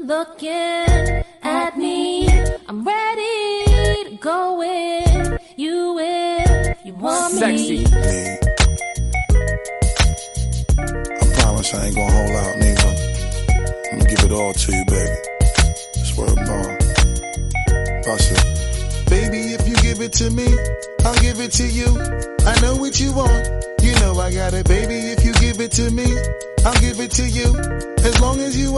looking at me. I'm ready to go in you if you want me. Sexy. I promise I ain't gonna hold out neither. I'm gonna give it all to you, baby. Swear to God. Bust it. Baby, if you give it to me, I'll give it to you. I know what you want. You know I got it, baby. If you give it to me, I'll give it to you. As long as you